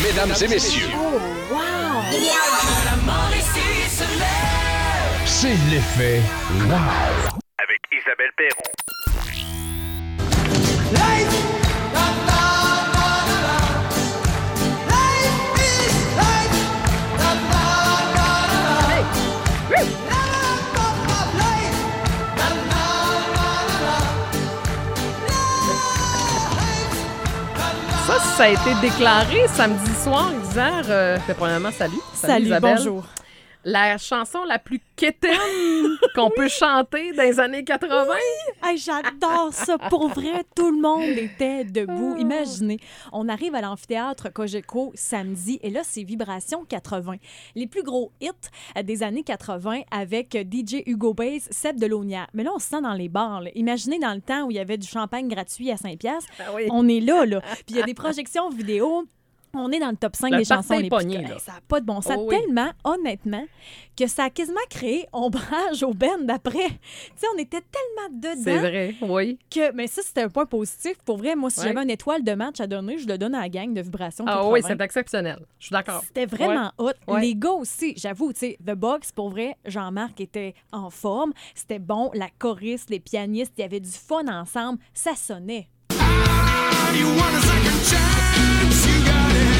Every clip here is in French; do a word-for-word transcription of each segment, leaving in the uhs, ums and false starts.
Mesdames et messieurs. Oh, wow! C'est l'effet wow. Avec Isabelle Perron. Ça, ça a été déclaré samedi soir, Isère. Euh, fait, premièrement, salut. Salut, Salut, Isabelle. bonjour. La chanson la plus quétaine qu'on oui. peut chanter dans les années quatre-vingts. Oui. Hey, j'adore ça. Pour vrai, tout le monde était debout. Imaginez, on arrive à l'amphithéâtre Cogeco samedi et là, c'est Vibration quatre-vingts. Les plus gros hits des années quatre-vingts avec D J Hugo Bass, Seb Delaunia. Mais là, on se sent dans les bars. Là. Imaginez dans le temps où il y avait du champagne gratuit à cinq piastres. Ah oui. On est là, là. Puis il y a des projections vidéo. On est dans le top cinq le des chansons les pogné, plus... là. Ça n'a pas de bon sens. Oh, oui. Tellement, honnêtement, que ça a quasiment créé ombrage au band d'après. Tu sais, on était tellement dedans... C'est vrai, oui. Que, mais ça, c'était un point positif. Pour vrai, moi, si ouais. j'avais une étoile de match à donner, je le donne à la gang de Vibration Ah quatre-vingts. oui, c'est exceptionnel. Je suis d'accord. C'était vraiment ouais. hot. Ouais. Les gars aussi, j'avoue, tu sais, The Box, pour vrai, Jean-Marc était en forme. C'était bon. La choriste, les pianistes, il y avait du fun ensemble. Ça sonnait. Ah, you want a second chance, you got it.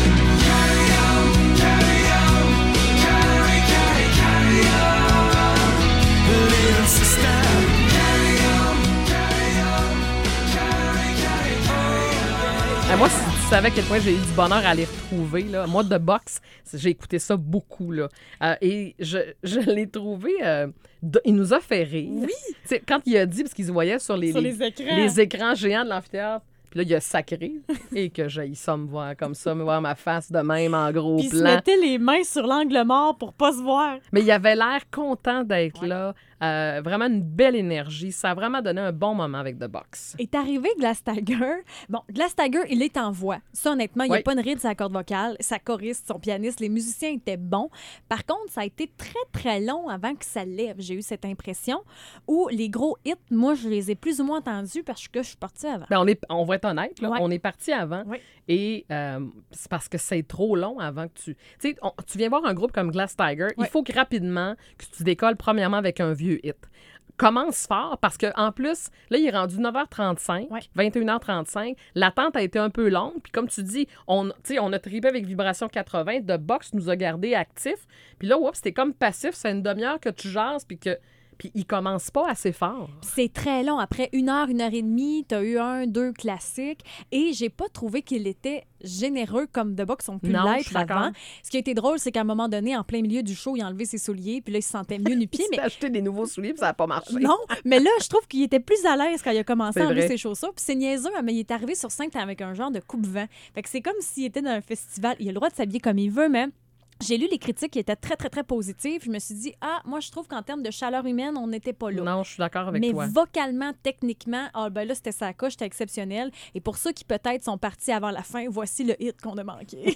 Ah, moi, si tu savais à quel point j'ai eu du bonheur à les retrouver, là. Moi, de boxe, j'ai écouté ça beaucoup. Là. Euh, et je, je l'ai trouvé... Euh, de, il nous a fait rire. Oui! T'sais, quand il a dit, parce qu'il se voyait sur les, sur les, les, écrans. les écrans géants de l'amphithéâtre, puis là, il a sacré. Et que j'aille ça me voir comme ça, me voir ma face de même en gros puis plan. Puis il se mettait les mains sur l'angle mort pour pas se voir. Mais il avait l'air content d'être ouais. là. Euh, vraiment une belle énergie. Ça a vraiment donné un bon moment avec The Box. Est arrivé Glass Tiger. Bon, Glass Tiger, il est en voix. Ça, honnêtement, il n'y a oui. pas de ride sur la corde vocale. Sa choriste, son pianiste, les musiciens étaient bons. Par contre, ça a été très, très long avant que ça lève. J'ai eu cette impression où les gros hits, moi, je les ai plus ou moins entendus parce que je suis partie avant. Ben on, est, on va être honnête, là. Ouais. On est parti avant. Oui. Et euh, c'est parce que c'est trop long avant que tu... Tu sais, on- tu viens voir un groupe comme Glass Tiger, Ouais. il faut que rapidement que tu décolles premièrement avec un vieux hit. Commence fort parce qu'en plus, là, il est rendu neuf heures trente-cinq, Ouais. vingt et une heures trente-cinq. L'attente a été un peu longue. Puis comme tu dis, on, tu sais, on a trippé avec Vibration quatre-vingts. The Box nous a gardés actifs. Puis là, oups, c'était comme passif. C'est une demi-heure que tu jases puis que... Puis il commence pas assez fort. C'est très long. Après une heure, une heure et demie, t'as eu un, deux classiques. Et j'ai pas trouvé qu'il était généreux comme The Box ont pu Non, je l'être suis d'accord. avant. Ce qui a été drôle, c'est qu'à un moment donné, en plein milieu du show, il a enlevé ses souliers. Puis là, il se sentait mieux nu-pied. Il mais s'est acheté des nouveaux souliers puis ça n'a pas marché. Non, mais là, je trouve qu'il était plus à l'aise quand il a commencé C'est à enlever vrai. ses chaussures. Puis c'est niaiseux, mais il est arrivé sur scène avec un genre de coupe-vent. Fait que c'est comme s'il était dans un festival. Il a le droit de s'habiller comme il veut, mais... J'ai lu les critiques qui étaient très, très, très positives. Je me suis dit, ah, moi, je trouve qu'en termes de chaleur humaine, on n'était pas là. Non, je suis d'accord avec Mais toi. vocalement, techniquement, ah, ben là, c'était sa coche, c'était exceptionnel. Et pour ceux qui peut-être sont partis avant la fin, voici le hit qu'on a manqué.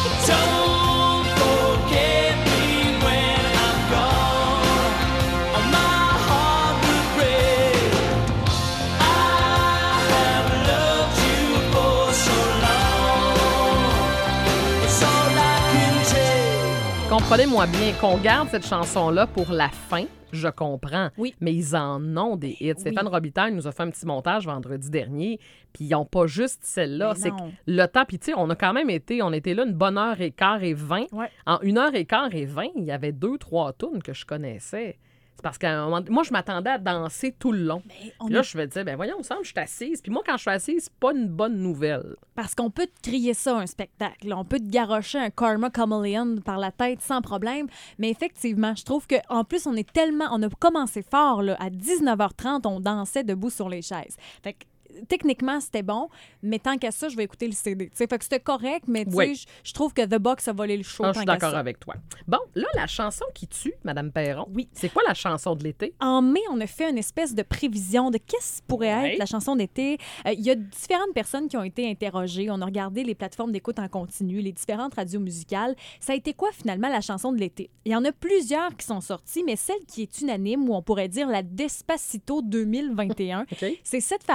Don't forget me when I'm gone. My heart will break. I have loved you for so long. It's all I can take. Comprenez-moi bien, qu'on garde cette chanson-là pour la fin, je comprends. Oui. Mais ils en ont des hits. Oui. Stéphane Robitaille nous a fait un petit montage vendredi dernier, puis ils n'ont pas juste celle-là. Mais C'est non. que le temps, puis tu sais, on a quand même été, on était là une bonne heure et quart et vingt. Ouais. En une heure et quart et vingt, il y avait deux, trois tunes que je connaissais. C'est parce qu'à un moment, moi, je m'attendais à danser tout le long. Mais on Puis là, est- je me disais, ben voyons, il me semble que je suis assise. Puis moi, quand je suis assise, c'est pas une bonne nouvelle. Parce qu'on peut te crier ça, un spectacle. On peut te garrocher un Karma Chameleon par la tête sans problème. Mais effectivement, je trouve qu'en plus, on est tellement... On a commencé fort, là. À dix-neuf heures trente, on dansait debout sur les chaises. Fait que techniquement, c'était bon, mais tant qu'à ça, je vais écouter le C D. T'sais, fait que c'était correct, mais tu sais, Oui. je je trouve que The Box a volé le show. Ah, je tant suis qu'à d'accord ça. avec toi. Bon, là, la chanson qui tue, Madame Perron, Oui. c'est quoi la chanson de l'été? En mai, on a fait une espèce de prévision de qu'est-ce qui pourrait Ouais. être la chanson d'été. Euh, Il y a différentes personnes qui ont été interrogées. On a regardé les plateformes d'écoute en continu, les différentes radios musicales. Ça a été quoi, finalement, la chanson de l'été? Il y en a plusieurs qui sont sorties, mais celle qui est unanime, ou on pourrait dire la Despacito deux mille vingt et un, OK. c'est cette fameuse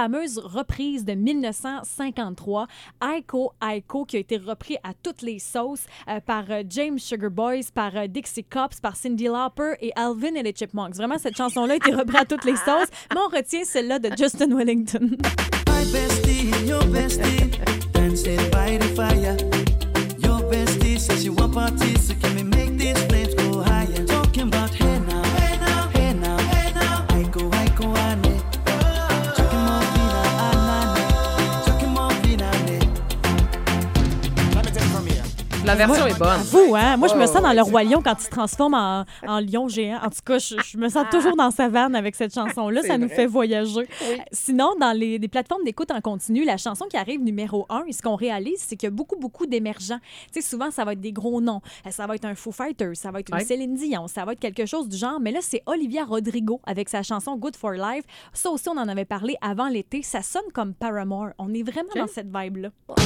reprise de mille neuf cent cinquante-trois, Aiko Aiko, qui a été repris à toutes les sauces euh, par euh, James Sugar Boys, par euh, Dixie Cops, par Cyndi Lauper et Alvin et les Chipmunks. Vraiment, cette chanson-là a été reprise à toutes les sauces, mais on retient celle-là de Justin Wellington. My bestie, your bestie, dancing by the fire. Your bestie says she want parties, so can we make these flames go higher? Talking about hey now, hey now, hey now, hey now. I go, I go, I need. Talking more vina, I Talking more vina, Let me take it from here. La version est bonne. Vous, hein? Moi, je me Oh, sens dans ouais, le c'est- Roi Lion quand il se transforme en, en lion géant. En tout cas, je, je me sens toujours dans sa vanne avec cette chanson-là. C'est Ça nous vrai. fait voyager. Sinon, dans les, les plateformes d'écoute en continu, la chanson qui arrive numéro un, et ce qu'on réalise, c'est qu'il y a beaucoup, beaucoup d'émergents. Tu sais, souvent, ça va être des gros noms. Ça va être un Foo Fighters, ça va être une Ouais. Céline Dion, ça va être quelque chose du genre. Mais là, c'est Olivia Rodrigo avec sa chanson Good for Life. Ça aussi, on en avait parlé avant l'été. Ça sonne comme Paramore. On est vraiment Ok. dans cette vibe-là.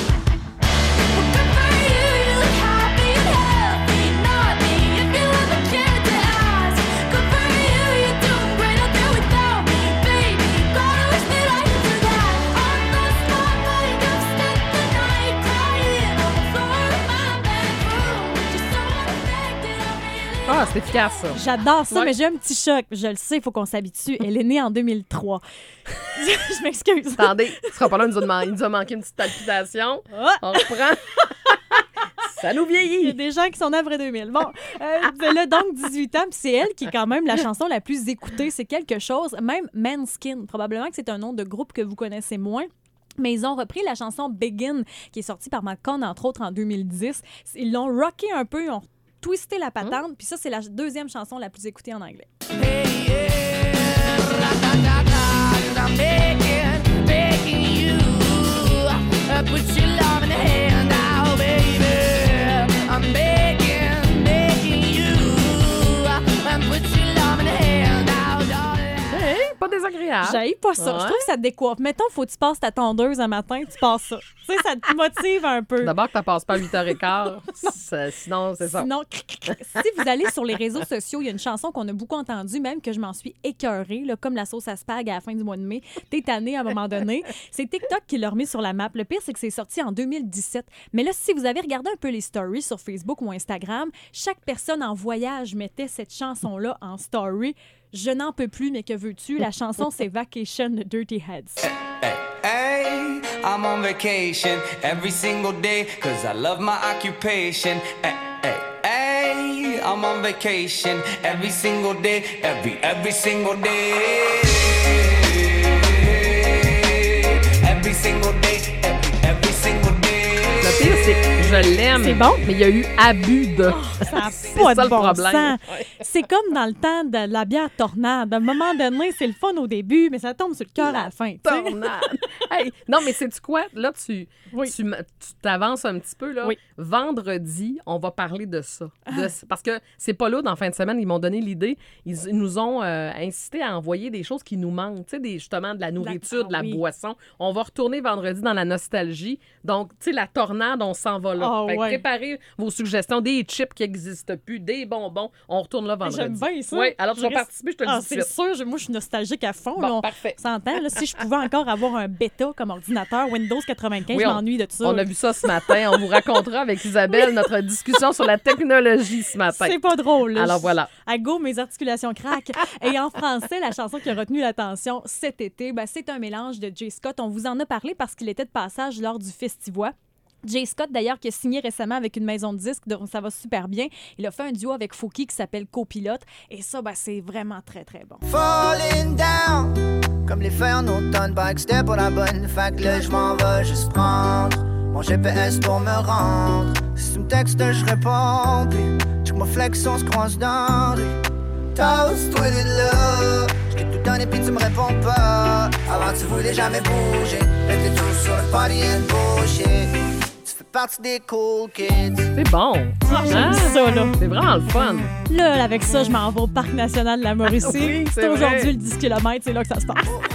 Ah, c'est efficace, ça. J'adore ça, Ouais. mais j'ai un petit choc. Je le sais, il faut qu'on s'habitue. Elle est née en deux mille trois. Je m'excuse. Attendez, tu seras pas là, il nous a man- il nous a manqué une petite palpitation. Ah! On reprend. Ça nous Il y a vieillit. des gens qui sont nés après deux mille. Bon, euh, elle a donc dix-huit ans, puis c'est elle qui est quand même la chanson la plus écoutée. C'est quelque chose. Même Manskin, probablement que c'est un nom de groupe que vous connaissez moins. Mais ils ont repris la chanson Begin, qui est sortie par McCon, entre autres, en deux mille dix. Ils l'ont rocké un peu, ils ont twisté la patente, puis ça, c'est la deuxième chanson la plus écoutée en anglais. Hey, yeah, ra-da-da-da, I'm begging, begging you. Uh, put your love in the hand now, baby. I'm begging, begging you. Uh, put your love in the hand now, darling. Hey, pas désagréable. J'haïs pas ça. Ouais. Je trouve que ça te décoiffe. Mettons, faut que tu passes ta tondeuse un matin, tu passes ça. Tu sais, ça te motive un peu. D'abord que tu passes pas à huit heures quinze. Ça- sinon, c'est ça. Sinon, si vous allez sur les réseaux sociaux, il y a une chanson qu'on a beaucoup entendue, même que je m'en suis écœurée, là, comme la sauce à spag à la fin du mois de mai. T'es tanné à un moment donné. C'est TikTok qui l'a remis sur la map. Le pire, c'est que c'est sorti en deux mille dix-sept. Mais là, si vous avez regardé un peu les stories sur Facebook ou Instagram, chaque personne en voyage mettait cette chanson-là en story. Je n'en peux plus, mais que veux-tu? La chanson, c'est Vacation de Dirty Heads. Hey, hey, I'm on vacation every single day cause I love my occupation. Hey, hey, hey, I'm on vacation every single day, every, every single day. Every single day, every, every single day. Le pire, c'est que je l'aime. C'est bon? Mais il y a eu abus de. Ça n'a C'est pas ça de le bon problème. sens. Ouais. C'est comme dans le temps de la bière tornade. À un moment donné, c'est le fun au début, mais ça tombe sur le cœur à la fin. tu sais. Tornade. Hey, non, mais sais-tu quoi? Là, tu Oui. tu m- tu t'avances un petit peu. Là. Oui. Vendredi, on va parler de ça. De- parce que c'est pas là, dans fin de semaine, ils m'ont donné l'idée. Ils, ils nous ont euh, incité à envoyer des choses qui nous manquent. Tu sais, des- justement, de la nourriture, ah de la oui. boisson. On va retourner vendredi dans la nostalgie. Donc, tu sais, la tornade, on s'en va là. Ah Fait que ouais. préparez vos suggestions. Des chips qui n'existent plus, des bonbons. On retourne là vendredi. J'aime bien ça. Oui, alors tu Je vas reste- participer, je te le Ah, dis tout c'est de suite. sûr. je- Moi, je suis nostalgique à fond. Bon, là. On parfait. s'entend. Là, si je pouvais encore avoir un bêta comme ordinateur Windows quatre-vingt-quinze, Oui, je on- m'ennuie de ça. On a vu ça ce matin. On vous racontera avec Isabelle notre discussion sur la technologie ce matin. C'est pas drôle. là. Alors Je- voilà. À go, mes articulations craquent. Et en français, la chanson qui a retenu l'attention cet été, ben, c'est un mélange de Jay Scott. On vous en a parlé parce qu'il était de passage lors du Festivois. Jay Scott, d'ailleurs, qui a signé récemment avec une maison de disques, donc ça va super bien. Il a fait un duo avec Fouki qui s'appelle Copilote. Et ça, ben, c'est vraiment très, très bon. Falling down, comme les feuilles en automne, pas que c'était pour la bonne. Fait que là, je m'en vais juste prendre mon G P S pour me rendre. Si tu me textes, je réponds. Puis, check mon flex, on se croise dans la rue. Toast-toi de là. Je t'ai tout donné, puis tu me réponds pas. Avant, tu voulais jamais bouger. Là, t'es tout sur le party and bullshit. Tu fais partie des cool kids. C'est bon. Ah, j'aime Hein? ça, là. C'est vraiment le fun. Là, avec ça, je m'en vais au Parc national de la Mauricie. Oui, c'est c'est aujourd'hui vrai. le dix kilomètres, c'est là que ça se passe. Oh,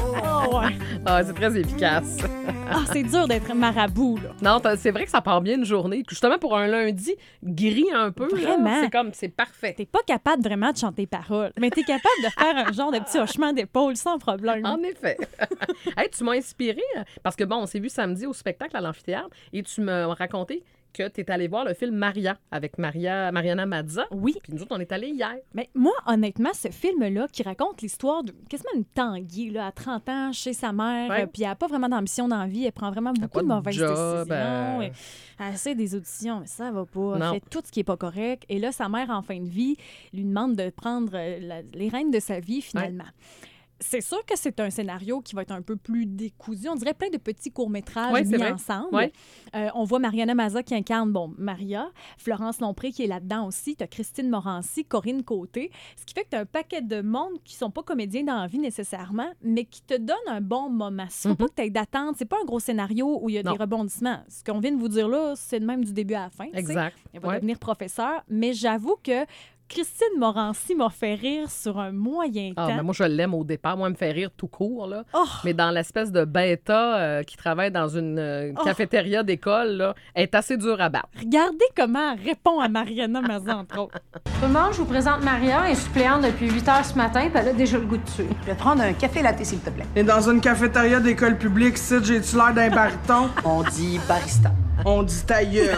ouais. Ah, c'est très efficace. Ah, c'est dur d'être marabout, là. Non, t'as- c'est vrai que ça part bien une journée. Justement, pour un lundi gris un peu, là, Vraiment. c'est comme, c'est parfait. T'es pas capable vraiment de chanter paroles, mais t'es capable de faire un genre de petit hochement d'épaule sans problème. En effet. Hey, tu m'as inspiré parce que, bon, on s'est vu samedi au spectacle à l'amphithéâtre et tu m'as raconté que tu es allé voir le film Maria avec Maria, Mariana Mazza. Oui. Puis nous autres, on est allés hier. Mais moi, honnêtement, ce film-là qui raconte l'histoire de quasiment une Tanguy, là, à trente ans, chez sa mère, Ouais. euh, puis elle n'a pas vraiment d'ambition dans la vie, elle prend vraiment beaucoup pas de de mauvaises job, décisions. euh. et Elle essaie des auditions, mais ça va pas. Elle Non. fait tout ce qui est pas correct. Et là, sa mère, en fin de vie, lui demande de prendre euh, la- les rênes de sa vie, finalement. C'est sûr que c'est un scénario qui va être un peu plus décousu. On dirait plein de petits courts-métrages Ouais, c'est mis vrai. ensemble. Ouais. Euh, on voit Mariana Mazza qui incarne, bon, Maria, Florence Lompré qui est là-dedans aussi, tu as Christine Morancy, Corinne Côté, ce qui fait que tu as un paquet de monde qui sont pas comédiens dans la vie nécessairement, mais qui te donnent un bon moment. Il faut Mhm. pas que tu aies d'attente, c'est pas un gros scénario où il y a Non. des rebondissements. Ce qu'on vient de vous dire là, c'est de même du début à la fin. tu sais. Exact. Elle va Ouais. devenir professeure, mais j'avoue que Christine Morancy m'a fait rire sur un moyen Ah, temps. ben moi, je l'aime au départ. Moi, elle me fait rire tout court, là. Oh! Mais dans l'espèce de bêta euh, qui travaille dans une euh, Oh! cafétéria d'école, là, elle est assez dure à battre. Regardez comment elle répond à Mariana Mazza, entre autres. Tout le monde, je vous présente Maria, elle est suppléante depuis huit heures ce matin, puis elle a déjà le goût de tuer. Je vais prendre un café latte, s'il te plaît. Et dans une cafétéria d'école publique, si j'ai-tu l'air d'un baryton? On dit barista. On dit ta gueule.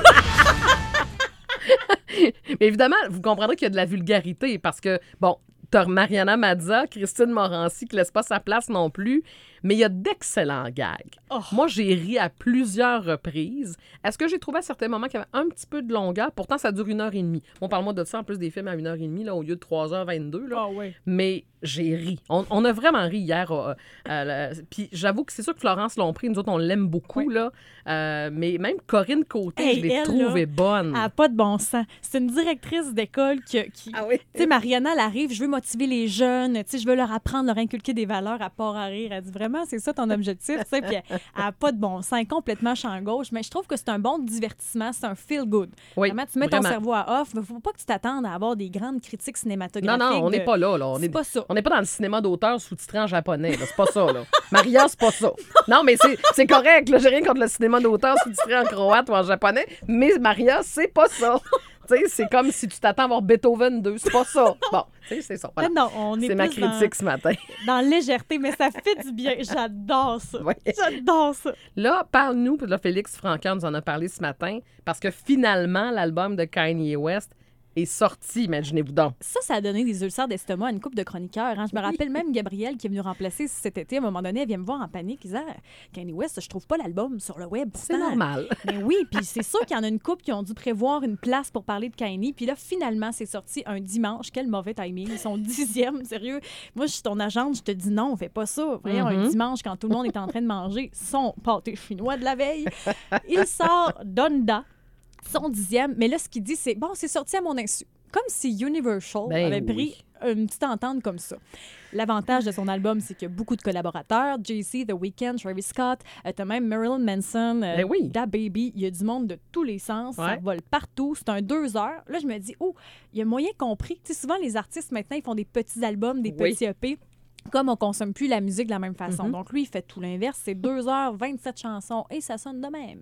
Mais évidemment, vous comprendrez qu'il y a de la vulgarité parce que, bon, t'as Mariana Mazza, Christine Morancy qui laisse pas sa place non plus, mais il y a d'excellents gags. Oh. Moi, j'ai ri à plusieurs reprises. Est-ce que j'ai trouvé à certains moments qu'il y avait un petit peu de longueur? Pourtant, ça dure une heure et demie. On parle-moi de ça, en plus des films à une heure et demie, là, au lieu de trois heures vingt-deux. Là. Ah ouais. Mais j'ai ri. On, on a vraiment ri hier. euh, euh, la- Puis j'avoue que c'est sûr que Florence Lompré, nous autres, on l'aime beaucoup, là. Euh, mais même Corinne Côté, Hey, je l'ai elle, trouvée là, bonne. Elle n'a pas de bon sens. C'est une directrice d'école qui... qui... Ah oui? Tu sais, Mariana, elle arrive, je veux motiver les jeunes, tu sais, je veux leur apprendre, leur inculquer des valeurs à part à rire. Elle dit vraiment, c'est ça ton objectif, tu sais, puis elle n'a pas de bon sens, elle est complètement champ gauche, mais je trouve que c'est un bon divertissement, c'est un feel good. Oui, Vraiment, tu mets vraiment. ton cerveau à off, mais faut pas que tu t'attendes à avoir des grandes critiques Non, cinématographiques. non, on n'est de- pas là. là. On C'est est pas ça. On n'est pas dans le cinéma d'auteur sous-titré en japonais. là. C'est pas ça, là. Maria, c'est pas ça. Non, mais c'est, c'est correct. Là. J'ai rien contre le cinéma d'auteur sous-titré en croate ou en japonais. Mais Maria, c'est pas ça. Tu sais, c'est comme si tu t'attends à voir Beethoven deux. C'est pas ça. Bon, tu sais, c'est ça. Voilà. Non, on est C'est ma plus dans- critique ce matin. dans la légèreté, mais ça fait du bien. J'adore ça. Ouais. J'adore ça. Là, parle-nous, puis là, Félix Francaire nous en a parlé ce matin, parce que finalement, l'album de Kanye West est sorti, imaginez-vous donc. Ça, ça a donné des ulcères d'estomac à une couple de chroniqueurs. hein. Je me rappelle même Gabrielle qui est venue remplacer cet été. À un moment donné, elle vient me voir en panique. Elle disait ah, Kanye West, je trouve pas l'album sur le web. C'est pourtant. normal. Mais oui, puis c'est sûr qu'il y en a une couple qui ont dû prévoir une place pour parler de Kanye. Puis là, finalement, c'est sorti un dimanche. Quel mauvais timing. Ils sont dixième, sérieux. Moi, je suis ton agente, je te dis non, on fait pas ça. Voyons, un Mhm. dimanche, quand tout le monde est en train de manger son pâté chinois de la veille. Il sort Donda, son dixième. Mais là, ce qu'il dit, c'est bon, c'est sorti à mon insu. Comme si Universal Ben avait oui. pris une petite entente comme ça. L'avantage de son album, c'est qu'il y a beaucoup de collaborateurs. Jay-Z, The Weeknd, Travis Scott, euh, t'as même Marilyn Manson, euh, Ben oui. Da Baby. Il y a du monde de tous les sens. Ça Ouais. vole partout. C'est un deux heures. Là, je me dis, oh, il y a moyen compris. Tu sais, souvent, les artistes, maintenant, ils font des petits albums, des Oui. petits E P. Comme on consomme plus la musique de la même façon. Mhm. Donc, lui, il fait tout l'inverse. C'est deux heures, vingt-sept chansons et ça sonne de même.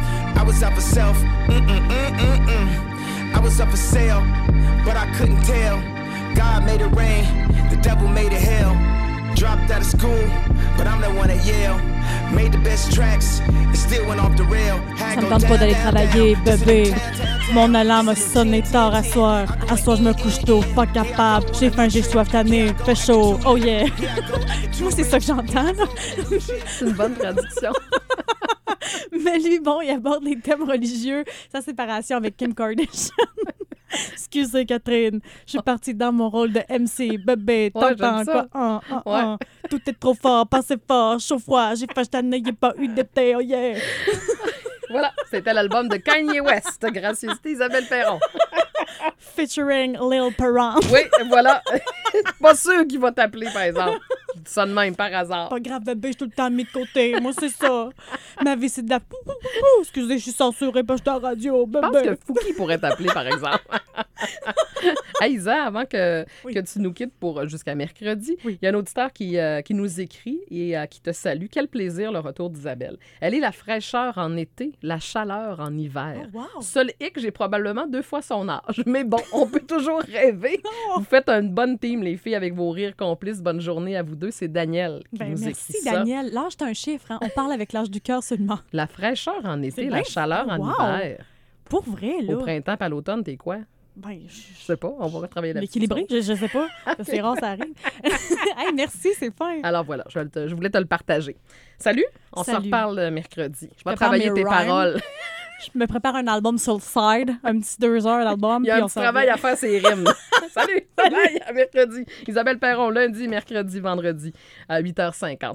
I was up for self. Mm-mm-mm-mm-mm. I was up for sale, but I couldn't tell. God made it rain, the devil made it hell. Dropped out of school, but I'm the one at Yale. Made the best tracks, and still went off the rail. Ça me tente pas d'aller travailler, bébé. Mon alarme a sonné tard à soir. À soir, je me couche tôt, pas capable. J'ai faim, j'ai soif, tanné, fait chaud. Oh yeah! Moi, c'est ça que j'entends, là. C'est une bonne traduction. Mais lui, bon, il aborde les thèmes religieux, sa séparation avec Kim Kardashian. Excusez, Catherine, je suis partie dans mon rôle de M C. Bébé, Ouais, t'entends j'aime ça. quoi? Ah, ah, Ouais. ah. Tout est trop fort, passez fort, chaud froid. J'ai faim, j't'en ai pas eu d'été, oh yeah! Voilà, c'était l'album de Kanye West. Gracieuseté Isabelle Perron. Featuring Lil Perron. Oui, voilà. Pas sûr qu'il va t'appeler, par exemple. Je dis ça de même, par hasard. Pas grave, bébé, je suis tout le temps mis de côté. Moi, c'est ça. Ma vie, c'est de la... pou, pou, pou, pou. Excusez, je suis censurée parce que je suis en radio, Je pense bébé. que Fouki pourrait t'appeler, par exemple. Hey, Isa, avant que, Oui. que tu nous quittes pour jusqu'à mercredi, il Oui. y a un auditeur qui, euh, qui nous écrit et euh, qui te salue. Quel plaisir le retour d'Isabelle. Elle est la fraîcheur en été, la chaleur en hiver. Oh, wow. Seul hic, j'ai probablement deux fois son âge. Mais bon, on peut toujours rêver. Oh. Vous faites une bonne team, les filles, avec vos rires complices. Bonne journée à vous deux. C'est Daniel qui Ben, nous merci, écrit ça. Daniel. L'âge, c'est un chiffre. Hein? On parle avec l'âge du cœur seulement. La fraîcheur en été, C'est la bien chaleur en wow. hiver. Pour vrai, là. Au printemps et à l'automne, t'es quoi? Ben, Je je... sais pas, on va retravailler là-dessus. L'équilibré, je, je sais pas. Ça, c'est rare, ça arrive. Hey, merci, c'est fin. Alors voilà, je, vais te- je voulais te le partager. Salut, on se Salut. reparle euh, mercredi. Je vais prépare travailler mes tes rhymes. paroles. Je me prépare un album sur le side, un petit deux heures d'album. Il y a puis un on petit s'en travail revient. à faire, c'est rimes. Salut, bye, à mercredi. Isabelle Perron, lundi, mercredi, vendredi, à huit heures cinquante.